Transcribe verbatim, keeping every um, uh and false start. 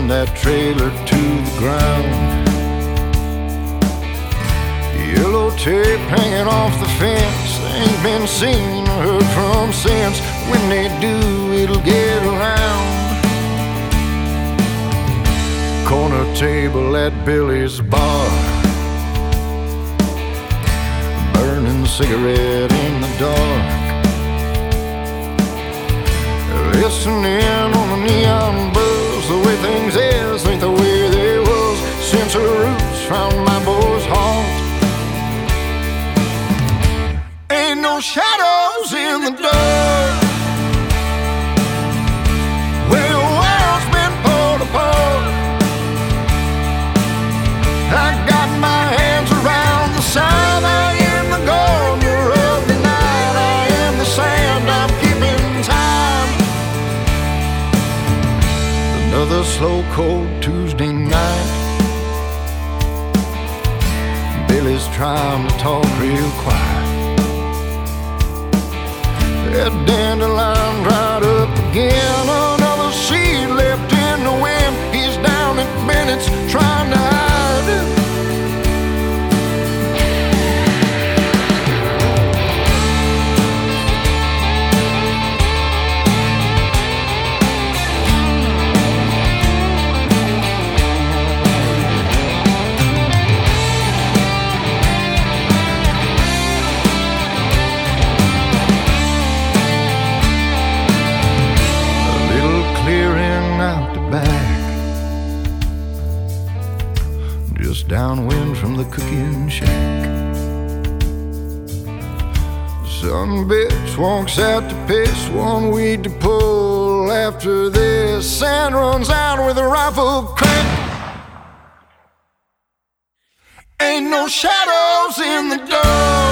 that trailer to the ground. Yellow tape hanging off the fence, ain't been seen or heard from since. When they do, it'll get around. Corner table at Billy's bar, burning cigarette in the dark, listening on the neon buzz. The way things is ain't the way they was since her roots found my boy's heart. Ain't no shadows in the dark where the world's been pulled apart. I got my hands around the sign. I am the gardener of the night. I am the sand, I'm keeping time. Another slow, cold Tuesday night. Billy's trying to talk real quiet. That dandelion dried up again. Another seed left in the wind. He's down at Bennett's trying to hide. Just downwind from the cooking shack, some bitch walks out to piss, one weed to pull. After this, sand runs out with a rifle crack. Ain't no shadows in the dark